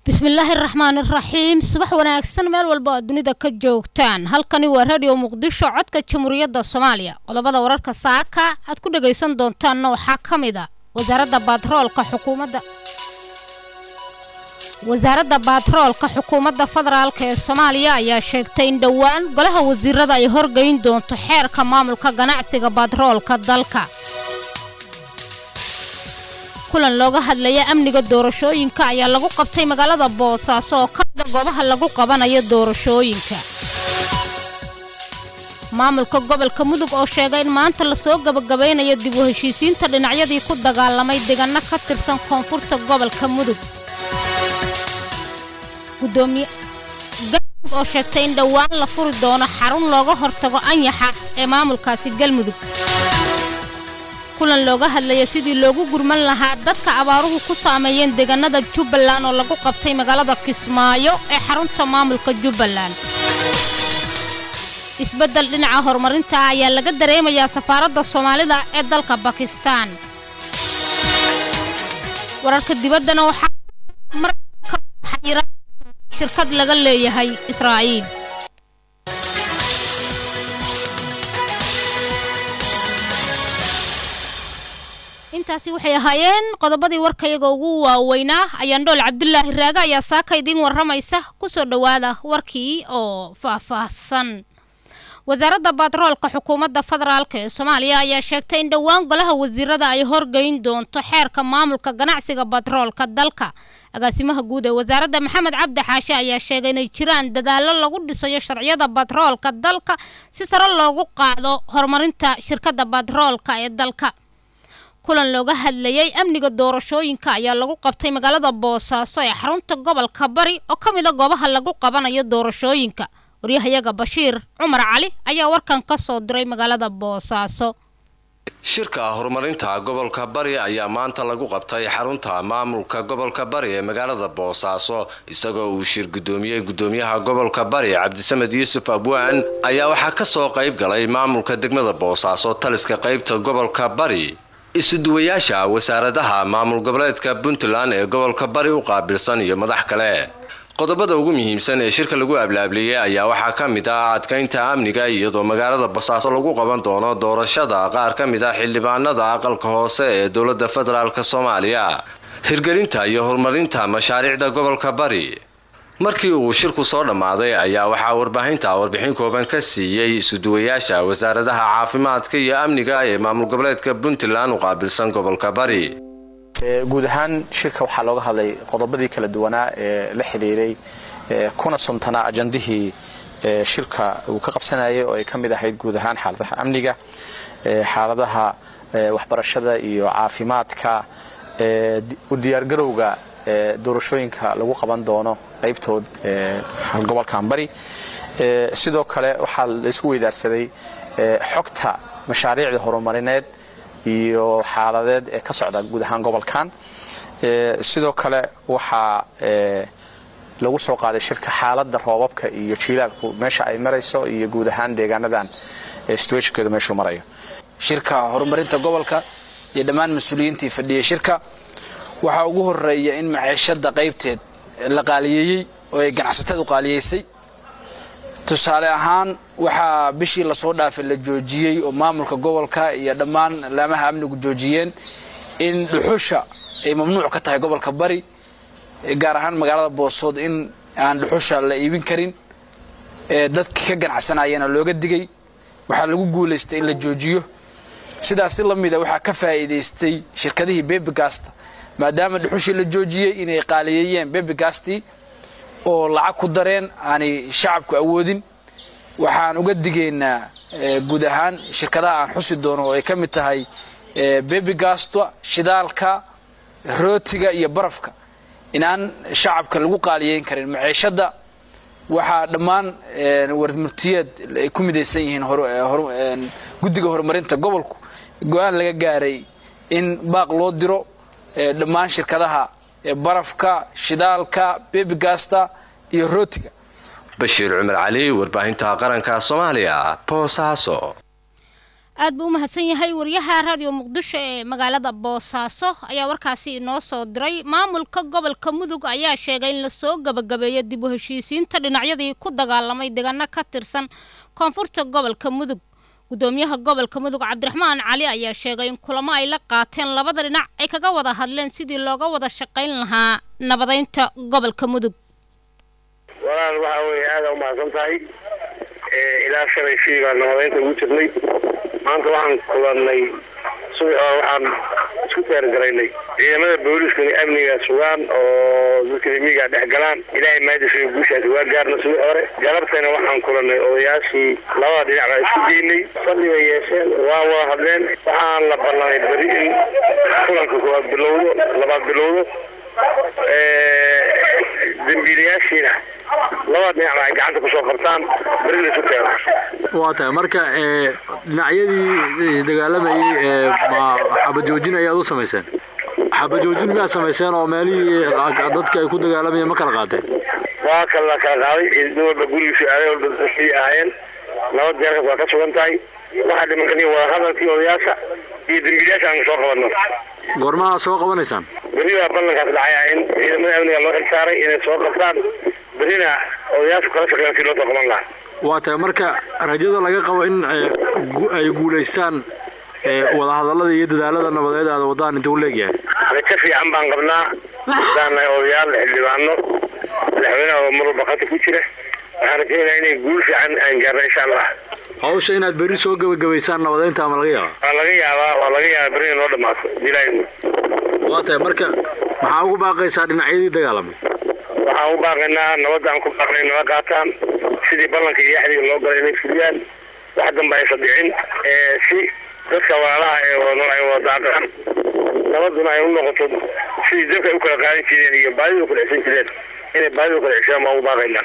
بسم الله الرحمن الرحيم صباح wanaagsan meel walba oo dunida ka joogtaan halkani waa radio muqdisho codka jamhuuriyadda Soomaaliya qodobada wararka saaka aad ku dhageysan doontaan waxa kamida wasaaradda batroolka xukuumadda federaalka ee Soomaaliya ayaa sheegtay in dhawaan golaha wasiirada ay horgeyn doonto xeerka maamulka ganacsiga batroolka dalka kulan looga hadlaya amniga doorashooyinka ayaa lagu qabtay magaalada Boosaaso oo ka mid ah goobaha lagu qabanayo doorashooyinka maamulka gobolka Mudug oo sheegay in maanta la soo gabagabeynayo dib u heshiisiinta dhinacyadii ku dagaalamay deegaanka ka tirsan koonfurta gobolka Mudug gudoomiye oo sheegtay in dhawaan la furi doono xarun looga hortago anyaxa ee maamulkaasi Galmudug kulan looga hadlaya sidii loogu gurman lahaa dadka abaaruhu ku saameeyeen deegaanada Jubbaland oo lagu qabtay magaalada Kismaayo ee xarunta maamulka Jubbaland isbedel dhinaca horumarinta ayaa laga dareemayaa safaaradda Soomaalida ee dalka Pakistan wararka dibaddana waxa shirkad laga leeyahay Israa'iil intaasi waxay ahaayeen qodobadii warkayaga ugu waaweynaa ayaan Dhool Cabdullaahi Raaga ayaa saaka idin waramaysa ku soo dhawaada warkii oo faahfaahsan wasaaradda batroolka xukuumadda federaalka ee Soomaaliya ayaa sheegtay in dhawaan golaha wasiirada ay horgeyn doonto xeerka maamulka ganacsiga batroolka dalka agaasimaha guud ee wasaaradda Maxamed Cabdi Xaashi ayaa sheegay in ay jiraan dadaallo lagu dhisayo sharciyada batroolka dalka si sare loogu qaado horumarinta shirkadda batroolka ee dalka kulan looga hadlayay amniga doorashooyinka ayaa lagu qabtay magaalada Boosaaso ee xarunta gobolka Bari oo kamid ah goobaha lagu qabanayo doorashooyinka wariyahayaga Bashiir Cumar Cali ayaa warkan ka soo diray magaalada Boosaaso shirka horumarinta gobolka Bari ayaa maanta lagu qabtay xarunta maamulka gobolka Bari ee magaalada Boosaaso isagoo uu shir gudoomiyaha gobolka Bari Cabdisamed Yuusuf Abwaan ayaa waxa ka soo qayb galay maamulka degmada Boosaaso taliska qaybta gobolka Bari isuduwayaasha wasaaradaha maamul goboleedka Puntland ee gobolka Bari u qaabilsan iyo madax kale qodobada ugu muhiimsan ee shirka lagu ablaabliyay ayaa waxa kamid ah adkeynta amniga iyadoo magaalada Boosaaso lagu qaban doono doorashada qaar kamid ah xildhibaanada aqalka hoose ee dawladda federaalka Soomaaliya hirgelinta iyo horumarinta mashaariicda gobolka Bari markii uu shirku soo dhamaaday ayaa waxa warbixin kooban ka siiyay isuduwayaasha wasaaradaha caafimaadka iyo amniga ee maamul goboleedka Puntland u qaabilsan gobolka Bari guud ahaan shirka waxa looga hadlay qodobadii kala duwanaa ee la xiriiray kuna suntana ajandihii shirka uu ka qabsanayay oo ay kamid ahayd guud ahaan xaaladaha amniga xaaladaha waxbarashada iyo caafimaadka u diyaar garowga doorashooyinka lagu qaban doono qaybtood gobolka Bari sidoo kale waxa la isku weydaarsaday xogta mashaariicda horumarineed iyo xaaladeed ee ka socda guud ahaan gobolkan sidoo kale waxa lagu soo qaaday shirka xaaladda roobabka iyo jiilaalku meesha ay marayso iyo guud ahaan deegaanadan situationkeedu meesha marayo shirka horumarinta gobolka iyo dhammaan mas'uuliyiintii fadhiyay shirka waxa ugu horeeya in maciishada qaybteed la qaaliyeeyay oo ay ganacsatadu qaaliyeysay tusaale ahaan waxa bishii la soo dhaafay la joojiyay oo maamulka gobolka iyo dhammaan laamaha amnigu joojiyeen in dhuxusha ay mamnuuc ka tahay gobolka Bari gaar ahaan magaalada Boosod in aan dhuxusha la iibin karin dadka ka ganacsanayana looga digay waxa lagu guuleystay in la joojiyo sidaas la mid ah waxa ka faa'iideystay shirkadihii Bebigast maadaama dhuxushii la joojiyay inay qaaliyeeyeen Bebigasti oo lacag ku dareen aanay shacabku awoodin waxaan uga digeynaa guud ahaan shirkadaha aan xusi doono oo ay ka mid tahay Bebigast shidaalka rootiga iyo barafka inaan shacabka lagu qaaliyeyn karin maciishada waxa dhammaan warmurtiyeed ay ku mideysan yihiin guddiga horumarinta gobolku go'aan laga gaaray in baaq loo diro dhammaan shirkadaha barafka shidaalka Bebigast iyo rootiga Bashiir Cumar Cali warbaahinta qaranka Soomaaliya Boosaaso aad buu u mahadsan yahay wariyaha raadiyo muqdisho ee magaalada boosaaso ayaa warkaasi inoo soo diray maamulka gobolka mudug ayaa sheegay in la soo gabagabeeyo dib u heshiisiinta dhinacyadii ku dagaalamay deegaano ka tirsan koonfurta gobolka mudug gudoomiyaha gobolka mudug cabdiraxmaan cali ayaa sheegay in kulamo ay la qaateen labada dhinac ay kaga wada hadleen sidii looga wada shaqayn lahaa nabadeynta gobolka mudug walaan waxa weeye aad u mahadsan tahay ilaa shalay fiiga nabadeynta ugu jirnay maanta waxaan kulannay waxaan isku diyaargaraynay ciidamada booliiska iyo amniga sugaan oo dadka miyiga dhex galaan ilaahay maadisay guushaasi waa gaarna sidii hore galabtayna waxaan kulannay odayaashii labada dhinac baa isku geynay fadhiga yeesheen waa wada hadleen waxaan la ballanay beri in kulanka koowaad bilowdo labaad bilowdo dambiilayaashiina labada dhinac ay gacanta kusoo qabtaan beri la isu keeno waa tahay marka dhinacyadii dagaalamayay xabajoojin ayaad u samayseen xabajoojin miyaad samayseen oo meelihii dadka ay ku dagaalamayeen ma kala qaateen waa kala qaaday ciidan walba gurigiisa aaday walba dadkii ahaayeen laba diyaarka waa ka sugan tahay waxaa dhimankan wada hadalkii odayaasha iyo dambiilayaasha aan soo qabanno goormaha soo qabanaysaan beri baa ballankaas dhacaya in ciidamada amniga loo xilsaaray inay soo qabtaan berina odayaashu kala shaqeeyaan si loo soo qaban lahaa waa tahay marka rajada laga qabo in ay guulaystaan wadahadallada iyo dadaalada nabadeed aad wadaan inta uu leegyahay rajo fiican baan qabnaa haddaanay odayaal xildhibaano madaxweynaha oo mar walba khadka ku jira waxaan rajaynayaa inay guul fiican aan gaarno insha allah hawsha inaad beri soo gabagabaysaan nabadeynta ama laga yaabaa waa laga yaabaa berina noo dhamaato dilaayno waa tahay marka maxaa ugu baaqaysaa dhinacyadii dagaalamay waxaan u baaqaynaa nabadda aan ku baaqnay nala qaataan sidii ballanka iyo axdiga loo galay inay fuliyaan wax danba aysan dhicin si dadka walaalaha ee wadanool ay wada daaqaan nabadduna ay u noqoto sidii dadka ay u kala qaadan jireen iyo baadida u kala ceshan jireen inay baadida u kala ceshaan baan ugu baaqaynaa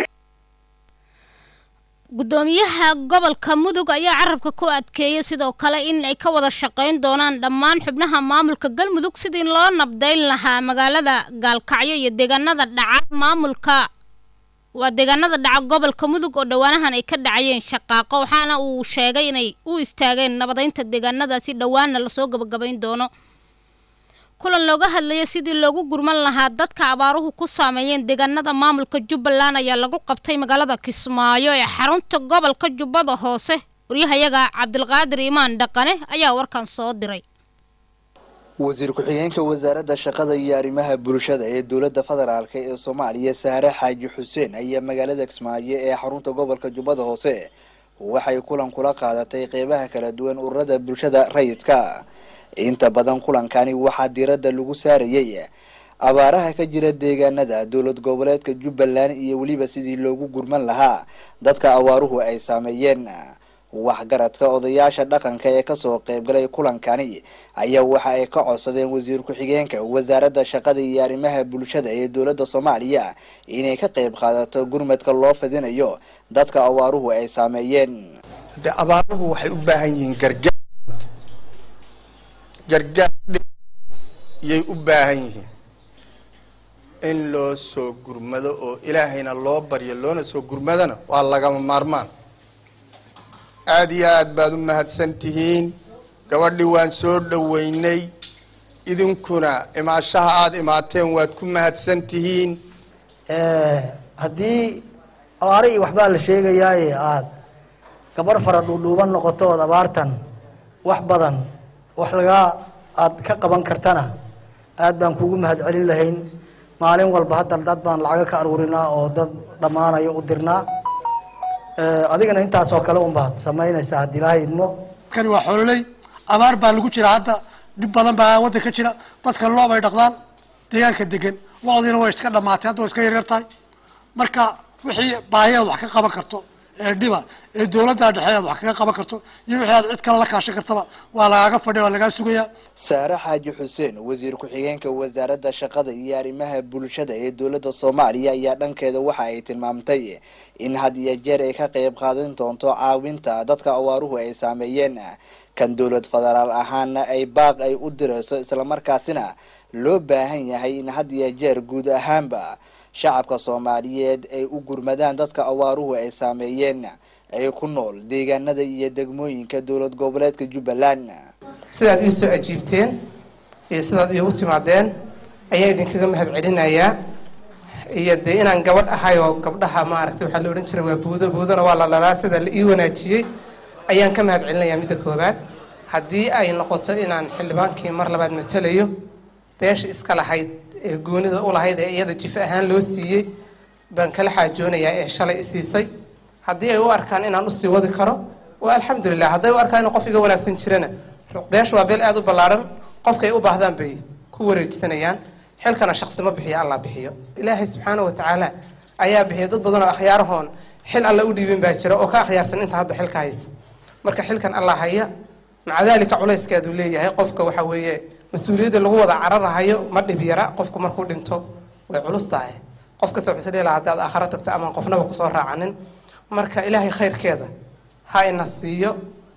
gudoomiyaha gobolka mudug ayaa carabka ku adkeeyay sidoo kale in ay ka wada shaqayn doonaan dhammaan xubnaha maamulka galmudug sidii loo nabdayn lahaa magaalada gaalkacyo iyo deegaanada dhaca deegaanada dhaca gobolka mudug oo dhowaanahan ay ka dhacayeen shaqaaqo waxaana uu sheegay inay u istaageen nabadeynta deegaanadaasi dhowaana lasoo gabagabayn doono kulan looga hadlayay sidii loogu gurman lahaa dadka abaaruhu ku saameeyeen deegaanada maamulka Jubbaland ayaa lagu qabtay magaalada Kismaayo ee xarunta gobolka Jubbada Hoose wariyahayaga Cabdilqaadir Imaan Dhaqane ayaa warkan soo diray wasiir ku-xigeenka wasaaradda shaqada iyo arrimaha bulshada ee dowladda federaalka ee Soomaaliya Saare Xaaji Xuseen ayaa magaalada Kismaayo ee xarunta gobolka Jubbada Hoose waxay kulan kula qaadatay qeybaha kala duwan ururada bulshada rayidka inta badan kulankani waxaa diiradda lagu saarayay abaaraha ka jira deegaanada dowlad goboleedka Jubbaland iyo waliba sidii loogu gurman lahaa dadka abaaruhu ay saameeyeen waxgaradka odayaasha dhaqanka ee ka soo qayb galay kulankani ayaa waxa ay ka codsadeen wasiir ku-xigeenka wasaaradda shaqada iyo arrimaha bulshada ee dowladda Soomaaliya inay ka qayb qaadato gurmadka loo fidinayo dadka abaaruhu ay saameeyeen abaaruhu waxay u baahan yihiin gargaar yay u baahan yihiin in loo soo gurmado oo ilaahayna loo baryo loona soo gurmadana waa lagama maarmaan aad iyo aad baad u mahadsan tihiin gabadhii waan soo dhaweynay idinkuna imaashaha aad imaateen waad ku mahadsan tihiin haddii abaare iyo waxbaa la sheegayaaye aad gabar fara dhuudhuuban noqoto ood abaartan wax badan wax aad ka qaban kartana aad baan kugu mahad celin lahayn maalin walba hadda dad baan lacag ka aruurinaa oo dad dhamaanayo u dirnaa adigana intaas oo kale un baad samaynaysaa haddii ilaahay idmo kani waa xoololey abaar baa lagu jira hadda dhib badan baa waddanka jira dadka loo bay dhaqdaan deegaanka degan loodiina way iska dhamaatay hadda way iska yaryar tahay marka wixii baahiyaad wax ka qaban karto ee dhiba ee dowladda dhexeed wax kaga qaban karto iyo wixii aad cid kale la kaashan kartaba waa lagaaga fadhiya waa lagaa sugayaa Saare Xaaji Xuseen wasiir ku-xigeenka wasaaradda shaqada iyo arrimaha bulshada ee dowladda Soomaaliya ayaa dhankeeda waxa ay tilmaamtay in had iyo jeer ay ka qayb qaadan doonto caawinta dadka abaaruhu ay saameeyeen kan dowlad federaal ahaana ay baaq ay u dirayso isla markaasina loo baahan yahay in had iyo jeer guud ahaanba shacabka Soomaaliyeed ay u gurmadaan dadka abaaruhu ay saameeyeen ee ku nool deegaanada iyo degmooyinka dowlad goboleedka Jubbaland. sidaad ii soo ajiibteen iyo sidaad iigu timaadeen ayaa idinkaga mahad celinayaa iyo dee inaan gabadh ahay oo gabdhaha maaragtay waxaa la odhan jiray waa buudana waa la dhalaa sida la ii wanaajiyey ayaan ka mahad celinayaa midda koowaad haddii ay noqoto inaan xildhibaankii mar labaad matalayo beesha iska lahayd ee goonida u lahayd ee iyada jif ahaan loo siiyey baan kala xaajoonayaa ee shalay isiisay haddii ay u arkaan inaan usii wadi karo waa alxamdulilah hadday u arkaan in qof iga wanaagsan jirana beesha waa beel aad u ballaaran qofkay u baahdaan bay ku wareejsanayaan xilkana shakhsi ma bixiyo allah bixiyo ilaahay subxaanahu watacaala ayaa bixiya dad badan oo akhyaarahoon xil alla u dhiibin baa jira oo ka akhyaarsan inta hadda xilka haysa marka xilkan allah haya maca daalika culayskeedu leeyahay qofka waxa weeye mas-uuliyadda lagu wada cararahayo ma dhib yara qofku markuu dhinto way culus tahay qof kasta wuxuu isleeyahay haddaad aakhiro tagto ama qofnaba kusoo raacanin marka ilaahay khayrkeeda ha ina siiyo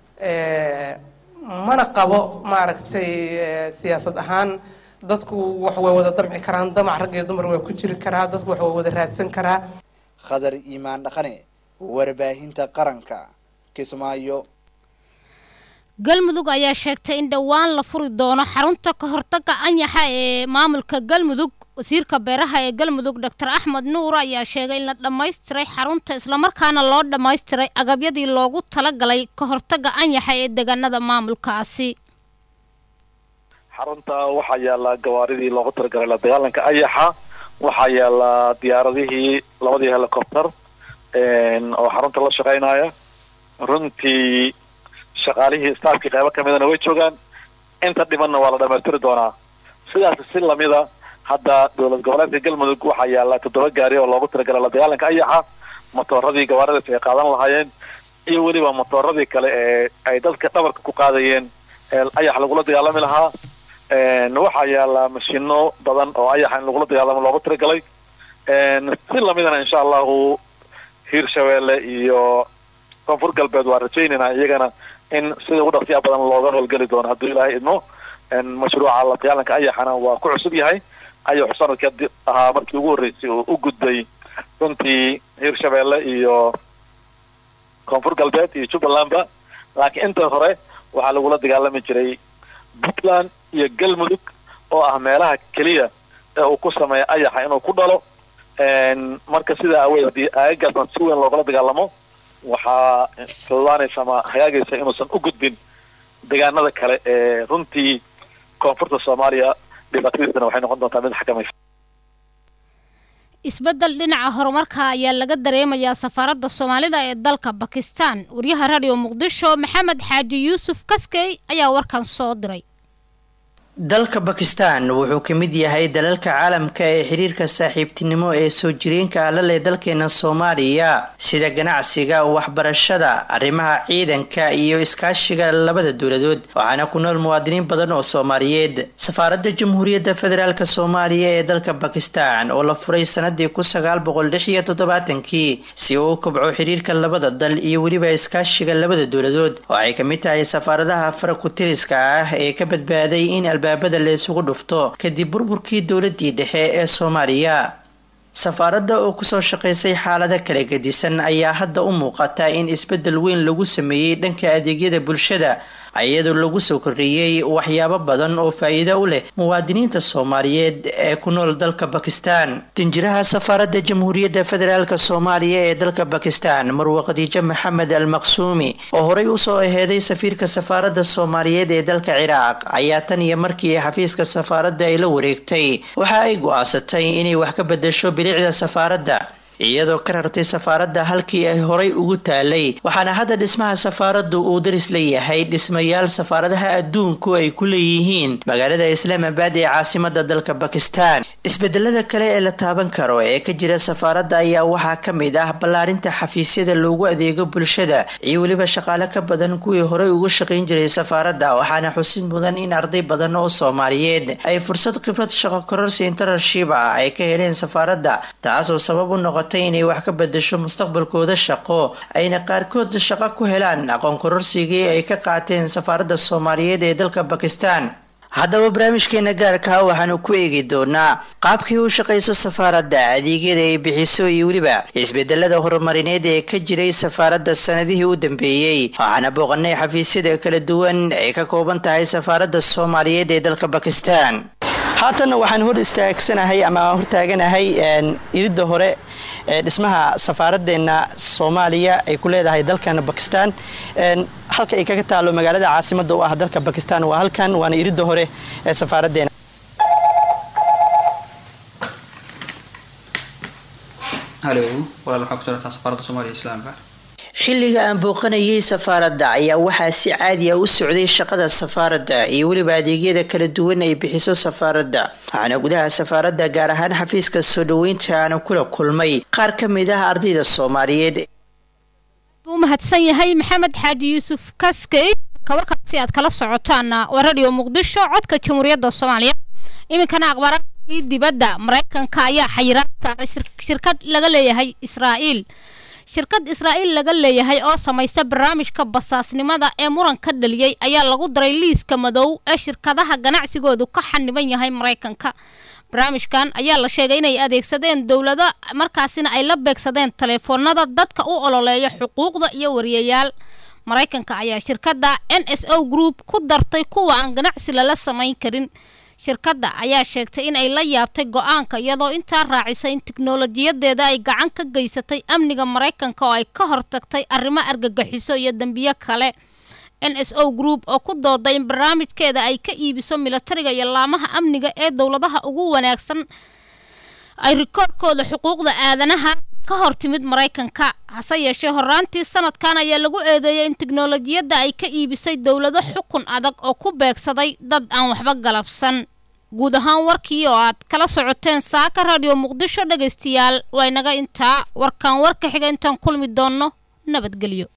mana qabo maaragtay siyaasad ahaan dadku wax way wada damci karaan damac rag iyo dumar way ku jiri karaa dadku wax way wada raadsan karaa Khadar Iimaan Dhaqane warbaahinta qaranka Kismaayo. Galmudug ayaa sheegtay in dhawaan la furi doono xarunta ka hortagga anyaxa ee maamulka Galmudug. wasiirka beeraha ee Galmudug Dr. Axmed Nuur ayaa sheegay in la dhameystiray xarunta isla markaana loo dhameystiray agabyadii loogu talagalay ka hortagga anyaxa ee deegaanada maamulkaasi. xarunta waxaa yaala gawaaridii loogu talagalay la dagaalanka anyaxa waxaa yaala diyaaradihii labadii helicopter oo xarunta la shaqeynaya runtii shaqaalihii staafkii qaybo kamidana way joogaan inta dhimanna waa la dhammaystiri doonaa sidaas si lamida hadda dowlad goboleedka Galmudug waxaa yaala 7 gaari oo loogu talagalay la dagaalanka anyaxa matooradii gawaarida ay qaadan lahaayeen iyo weliba matooradii kale ee ay dadka dhabarka ku qaadayeen anyax lagula dagaalami lahaa waxaa yaala mashino badan oo anyaxa in lagula dagaalamo loogu talagalay si lamidana insha allahu Hirshabeelle iyo koonfur galbeed waa rajaynayna iyagana in sida ugu dhaqsiya badan looga howlgali doono haddii ilaahay idmo mashruuca la dagaalanka anyaxana waa ku cusub yahay ayuu sanadkii ahaa markii ugu horeysay oo u gudbay runtii Hirshabeelle iyo koonfur galbeed iyo Jubbalandba laakiin inta hore waxaa lagula dagaalami jiray Puntland iyo Galmudug oo ah meelaha kaliya ee uu ku sameeyo anyaxa inuu ku dhalo marka sida aweedii aagaasna si weyn loogala dagaalamo waxaa fududaanaysa ama hagaagaysa inuusan u gudbin deegaanada kale ee runtii koonfurta Soomaaliya dhibaatadiisana waxay noqon doontaa mid xakamaysan. isbedel dhinaca horumarka ayaa laga dareemayaa safaaradda Soomaalida ee dalka Pakistan. wariyaha Radio Muqdisho Maxamed Xaaji Yuusuf Kaskey ayaa warkan soo diray. dalka Pakistan wuxuu ka mid yahay dalalka caalamka ee xiriirka saaxiibtinimo ee soo jireenka la leh dalkeena Soomaaliya sida ganacsiga, waxbarashada, arrimaha ciidanka iyo iskaashiga labada dawladood waxaana ku nool muwaadiniin badan oo Soomaaliyeed. Safaaradda Jamhuuriyadda Federaalka Soomaaliya ee dalka Pakistan oo la furay sanadii 1976 si uu u kobco xiriirka labada dal iyo weliba iskaashiga labada dawladood waxay ka mid tahay safaaradaha farakutiriska ah ee ka badbaaday in albaabada la isugu dhufto kadib burburkii dowladii dhexe ee Soomaaliya. safaaradda oo kusoo shaqeysay xaalada kala gedisan ayaa hadda u muuqata in isbedel weyn lagu sameeyay dhanka adeegyada bulshada iyadoo lagu soo kordhiyay waxyaabo badan oo faa'iido u leh muwaadiniinta Soomaaliyeed ee ku nool dalka Pakistan. Tinjiraha safaaradda Jamhuuriyadda Federaalka Soomaaliya ee dalka Pakistan Marwa Khadiija Maxamed Al-Maqsuumi oo horey u soo aheeday safiirka safaaradda Soomaaliyeed ee dalka Ciraaq ayaa tan iyo markii xafiiska safaaradda ay la wareegtay waxa ay go'aansatay inay wax ka bedesho bilicda safaaradda iyadoo ka rartay safaaradda halkii ay horay ugu taalay waxaana hadda dhismaha safaaraddu uu daris leeyahay dhismayaal safaaradaha adduunku ay ku leeyihiin magaalada Islamabad ee caasimadda dalka Pakistan. isbedelada kale ee la taaban karo ee ka jira safaaradda ayaa waxaa ka mid ah ballaarinta xafiisyada loogu adeego bulshada iyo weliba shaqaale ka badan kuwii horay ugu shaqayn jiray safaaradda waxaana xusid mudan in arday badan oo Soomaaliyeed ay fursad khibrad shaqo kororsi internship ay ka heleen safaaradda taasoo sabab u noqotay inay wax ka bedesho mustaqbalkooda shaqo ayna qaarkood shaqo ku helaan aqoon kororsigii ay ka qaateen safaaradda Soomaaliyeed ee dalka Pakistan. haddaba barnaamijkeena gaarka waxaanu ku eegi doonaa qaabkii u shaqayso safaaradda, adeegyada ay bixiso iyo weliba isbedelada horumarineed ee ka jiray safaaradda sanadihii u dambeeyey. waxaana booqanay xafiisyada kala duwan ay ka kooban tahay safaaradda Soomaaliyeed ee dalka Pakistan. haatan waxaan hor istaagsanahay ama hortaaganahay iridda hore ee dhismaha safaaraddeena Soomaaliya ay ku leedahay dalkan Pakistan. halka ay kaga taalo magaalada caasimadda u ah dalka Pakistan waa halkan, waana iridda hore ee safaaraddeena. halo walaal waxa ku jirta safaaradda Soomaaliya Islaamka. xilliga aan booqanayay safaaradda ayaa waxaa si caadi ah u socday shaqada safaaradda iyo weliba adeegyada kala duwan ay bixiso safaaradda. waxaana gudaha safaaradda gaar ahaan xafiiska soo dhaweynta aan kula kulmay qaar ka mid ah ardayda Soomaaliyeed. uu mahadsan yahay Maxamed Xaaji Yuusuf Kaskey. warkaasi aad kala socotaan waa Radio Muqdisho codka Jamhuuriyadda Soomaaliya. iminkana akhbaaradii dibadda Mareykanka ayaa xayiraad saaray shirkad laga leeyahay Israa'iil. shirkad Israa'iil laga leeyahay oo samaysta barnaamijka basaasnimada ee muran ka dhaliyay ayaa lagu daray liiska madow ee shirkadaha ganacsigoodu ka xaniban yahay Mareykanka. barnaamijkan ayaa la sheegay inay adeegsadeen dawladda markaasina ay la beegsadeen telefoonada dadka u ololeeya xuquuqda iyo wariyayaal. Mareykanka ayaa shirkadda NSO Group ku dartay kuwa aan ganacsi la samayn karin. shirkadda ayaa sheegtay in ay la yaabtay go'aanka iyadoo intaa raacisay in tiknoolajiyadeeda ay gacan ka geysatay amniga Mareykanka oo ay ka hortagtay arrimo argagixiso iyo dambiyo kale. NSO Group oo ku dooday in barnaamijkeeda ay ka iibiso militariga iyo laamaha amniga ee dawladaha ugu wanaagsan ay rikoorkooda xuquuqda aadanaha ka hortimid Mareykanka. hase yeeshee horaantii sanadkan ayaa lagu eedeeyay in tiknoolajiyada ay ka iibisay dawlado xukun adag oo ku beegsaday dad aan waxba galabsan. guud ahaan warkii oo aad kala socoteen saaka Radio Muqdisho dhageystayaal waa inaga intaa. warkan warka xiga intaan kulmi doono nabadgelyo.